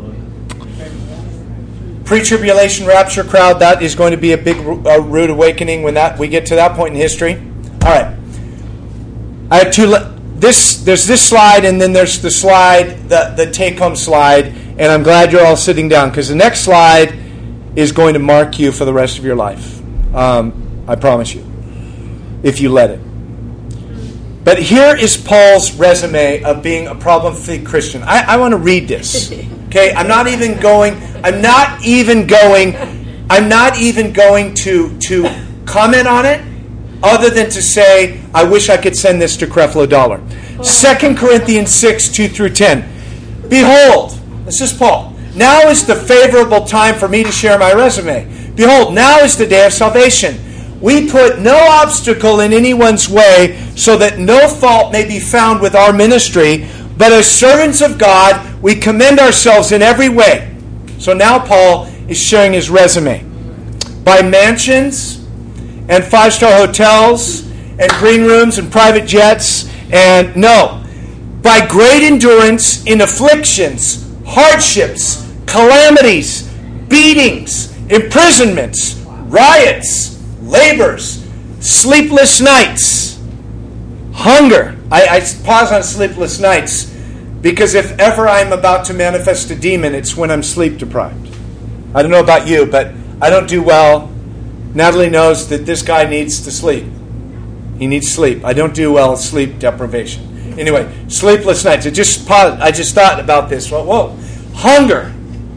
[SPEAKER 1] Pre-tribulation rapture crowd, that is going to be a big uh, rude awakening when that we get to that point in history. All right. I have two. Le- this there's this slide, and then there's the slide, the the take-home slide. And I'm glad you're all sitting down, because the next slide is going to mark you for the rest of your life. Um, I promise you, if you let it. But here is Paul's resume of being a problem-free Christian. I, I want to read this. Okay, I'm not even going. I'm not even going. I'm not even going to to comment on it, other than to say I wish I could send this to Creflo Dollar. Second Corinthians six two through ten. Behold, this is Paul. Now is the favorable time for me to share my resume. Behold, now is the day of salvation. We put no obstacle in anyone's way so that no fault may be found with our ministry, but as servants of God, we commend ourselves in every way. So now Paul is sharing his resume. By mansions and five-star hotels and green rooms and private jets, and no, by great endurance in afflictions, hardships, calamities, beatings, imprisonments, riots, labors, sleepless nights, hunger. I, I pause on sleepless nights because if ever I'm about to manifest a demon, it's when I'm sleep deprived. I don't know about you, but I don't do well. Natalie knows that this guy needs to sleep. He needs sleep. I don't do well with sleep deprivation. Anyway, sleepless nights. I just paused, I just thought about this. Whoa, whoa. Hunger.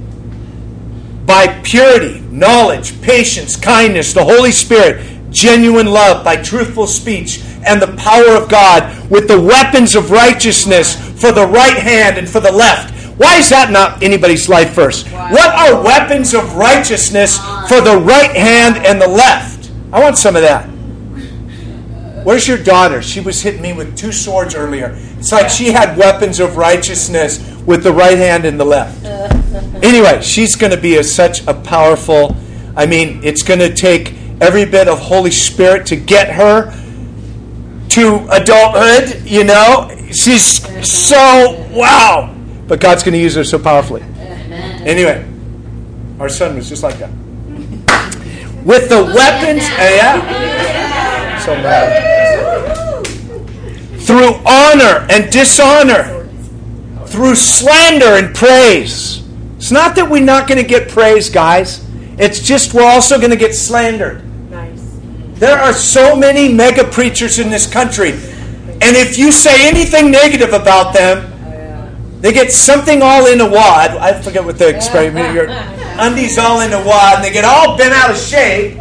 [SPEAKER 1] By purity, knowledge, patience, kindness, the Holy Spirit, genuine love, by truthful speech, and the power of God, with the weapons of righteousness for the right hand and for the left. Why is that not anybody's life verse? Wow. What are weapons of righteousness for the right hand and the left? I want some of that. Where's your daughter? She was hitting me with two swords earlier. It's like she had weapons of righteousness with the right hand and the left. Anyway, she's going to be a, such a powerful, I mean, it's going to take every bit of Holy Spirit to get her to adulthood, you know. She's so, wow. But God's going to use her so powerfully. Anyway, our son was just like that. With the weapons, uh, yeah. So mad. Through honor and dishonor, through slander and praise. It's not that we're not going to get praise, guys. It's just we're also going to get slandered. Nice. There are so many mega preachers in this country. And if you say anything negative about them, they get something all in a wad. I forget what the expression is. Your undies all in a wad, and they get all bent out of shape.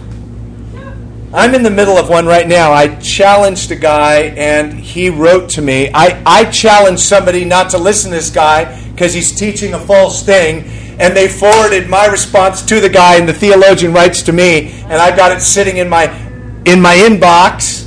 [SPEAKER 1] I'm in the middle of one right now. I challenged a guy, and he wrote to me. I, I challenged somebody not to listen to this guy because he's teaching a false thing, and they forwarded my response to the guy, and the theologian writes to me, and I got it sitting in my in my inbox.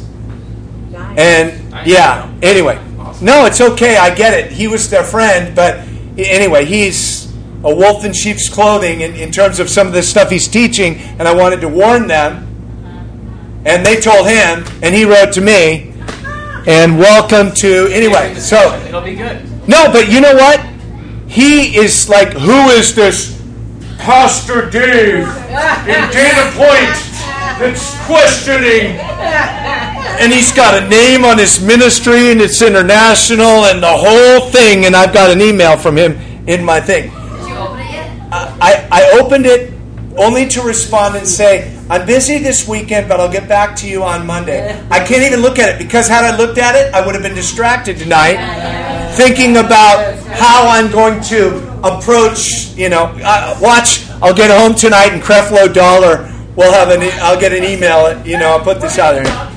[SPEAKER 1] And yeah, anyway. No, it's okay. I get it. He was their friend, but anyway, he's a wolf in sheep's clothing in, in terms of some of the stuff he's teaching, and I wanted to warn them. And they told him, and he wrote to me, and welcome to, anyway, so.
[SPEAKER 2] It'll be good.
[SPEAKER 1] No, but you know what? He is like, who is this Pastor Dave in Dana Point that's questioning? And he's got a name on his ministry, and it's international, and the whole thing. And I've got an email from him in my thing.
[SPEAKER 3] Did you open it yet?
[SPEAKER 1] I, I opened it only to respond and say, I'm busy this weekend, but I'll get back to you on Monday. I can't even look at it, because had I looked at it, I would have been distracted tonight, thinking about how I'm going to approach, you know, uh, watch, I'll get home tonight, and Creflo Dollar will have an, I'll get an email, you know, I'll put this out there.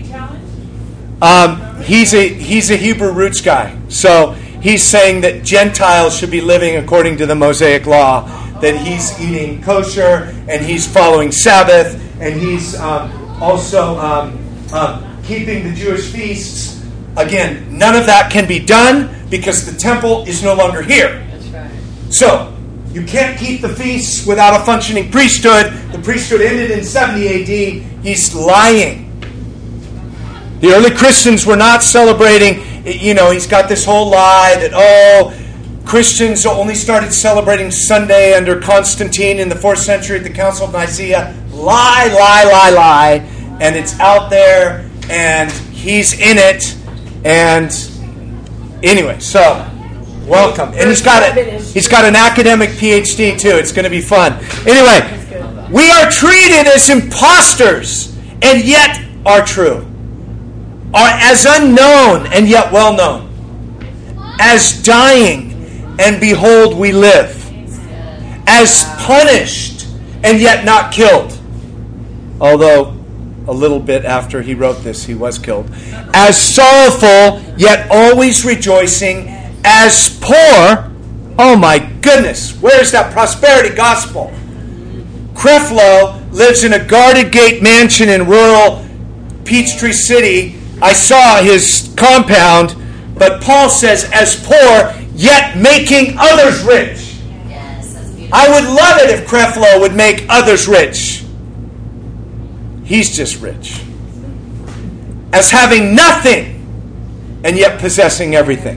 [SPEAKER 1] Um, he's a he's a Hebrew roots guy, so he's saying that Gentiles should be living according to the Mosaic law, that he's eating kosher and he's following Sabbath, and he's um, also um, um, keeping the Jewish feasts. Again, none of that can be done because the temple is no longer here. That's right. So you can't keep the feasts without a functioning priesthood. The priesthood ended in seventy A D. He's lying. The early Christians were not celebrating, you know, he's got this whole lie that, oh, Christians only started celebrating Sunday under Constantine in the fourth century at the Council of Nicaea. Lie, lie, lie, lie. And it's out there, and he's in it. And anyway, so welcome. And he's got it. He's got an academic P H D too. It's going to be fun. Anyway, we are treated as imposters, and yet are true. are as unknown and yet well known, as dying and behold we live, as punished and yet not killed, although a little bit after he wrote this he was killed, as sorrowful yet always rejoicing, as poor. Oh my goodness, where's that prosperity gospel? Creflo lives in a guarded gate mansion in rural Peachtree City. I saw his compound, but Paul says, as poor, yet making others rich.
[SPEAKER 3] Yes, that's beautiful.
[SPEAKER 1] I would love it if Creflo would make others rich. He's just rich. As having nothing, and yet possessing everything.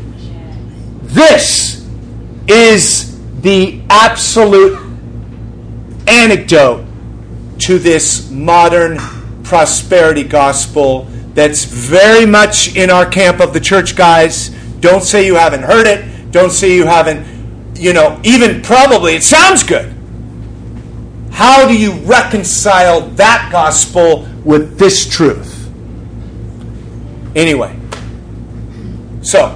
[SPEAKER 1] This is the absolute antidote to this modern prosperity gospel that's very much in our camp of the church guys. Don't say you haven't heard it. Don't say you haven't, you know, even probably it sounds good. How do you reconcile that gospel with this truth? Anyway, so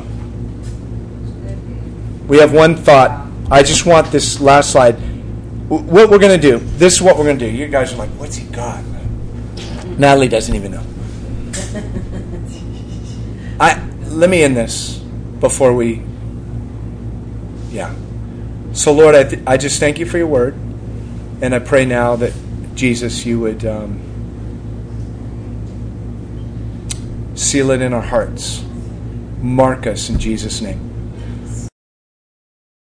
[SPEAKER 1] we have one thought. I just want this last slide. What we're going to do, this is what we're going to do. You guys are like, what's he got? Natalie doesn't even know. I let me end this before we, yeah. So Lord, I, th- I just thank you for your word. And I pray now that, Jesus, you would um, seal it in our hearts. Mark us in Jesus' name.